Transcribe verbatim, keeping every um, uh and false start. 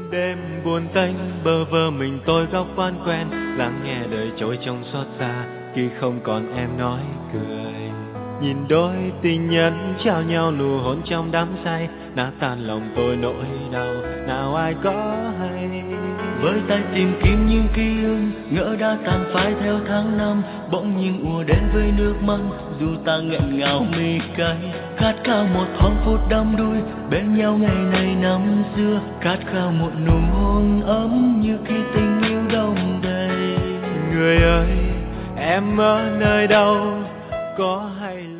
Đêm buồn tênh bơ vơ mình tôi góc quán quen, lắng nghe đời trôi trong xót xa khi không còn em nói cười. Nhìn đôi tình nhân trao nhau nụ hôn trong đắm say, nát tan lòng tôi nỗi đau nào ai có hay. Với tay tìm kiếm những ký ức ngỡ đã tàn phai theo tháng năm, bỗng nhiên ùa đến với nước mắt dù ta nghẹn ngào mi cay. Khát khao một thoáng phút đắm đuối bên nhau ngày này năm xưa, khát khao một nụ hôn ấm như khi tình yêu đông đầy. Người ơi em ở nơi đâu, có hay